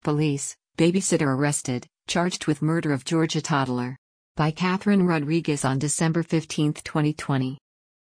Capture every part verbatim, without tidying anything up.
Police, babysitter arrested, charged with murder of Georgia toddler. By Catherine Rodriguez on December fifteenth, twenty twenty.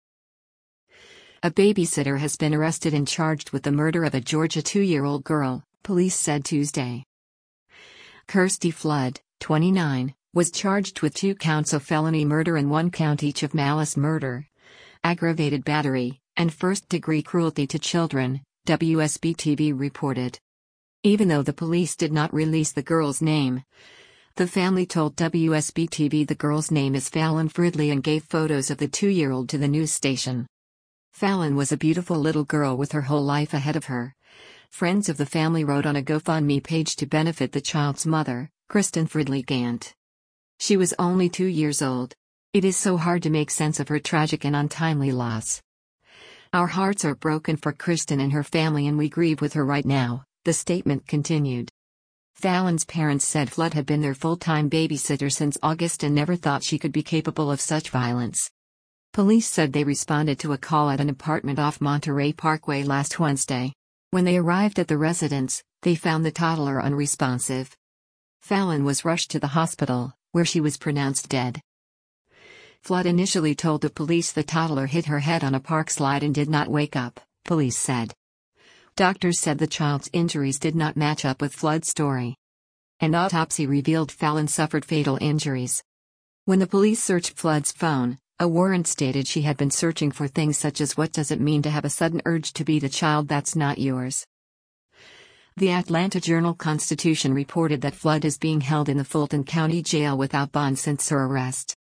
A babysitter has been arrested and charged with the murder of a Georgia two-year-old girl, police said Tuesday. Kirsty Flood, twenty-nine, was charged with two counts of felony murder and one count each of malice murder, aggravated battery, and first-degree cruelty to children, W S B T V reported. Even though the police did not release the girl's name, the family told W S B T V the girl's name is Fallon Fridley and gave photos of the two-year-old to the news station. Fallon was a beautiful little girl with her whole life ahead of her. Friends of the family wrote on a GoFundMe page to benefit the child's mother, Kristen Fridley Gant. She was only two years old. It is so hard to make sense of her tragic and untimely loss. Our hearts are broken for Kristen and her family and we grieve with her right now, the statement continued. Fallon's parents said Flood had been their full-time babysitter since August and never thought she could be capable of such violence. Police said they responded to a call at an apartment off Monterey Parkway last Wednesday. When they arrived at the residence, they found the toddler unresponsive. Fallon was rushed to the hospital, where she was pronounced dead. Flood initially told the police the toddler hit her head on a park slide and did not wake up, police said. Doctors said the child's injuries did not match up with Flood's story. An autopsy revealed Fallon suffered fatal injuries. When the police searched Flood's phone, a warrant stated she had been searching for things such as what does it mean to have a sudden urge to beat a child that's not yours. The Atlanta Journal-Constitution reported that Flood is being held in the Fulton County Jail without bond since her arrest.